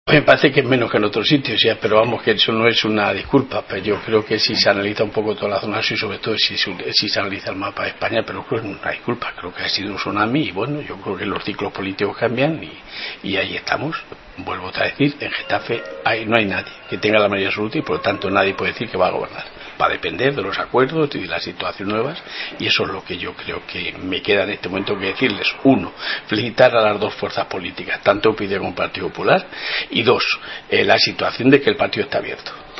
Me parece que es menos que en otros sitios, ya, pero vamos, que eso no es una disculpa. Pero yo creo que si se analiza un poco toda la zona sur y sobre todo si se analiza el mapa de España, pero creo que no es una disculpa, creo que ha sido un tsunami y bueno, yo creo que los ciclos políticos cambian y ahí estamos. Vuelvo otra vez a decir, en Getafe no hay nadie que tenga la mayoría absoluta y por lo tanto nadie puede decir que va a gobernar. Va a depender de los acuerdos y de las situaciones nuevas y eso es lo que yo creo que me queda en este momento que decirles. Uno, felicitar a las dos fuerzas políticas, tanto UPyD como Partido Popular, y dos, la situación de que el partido está abierto.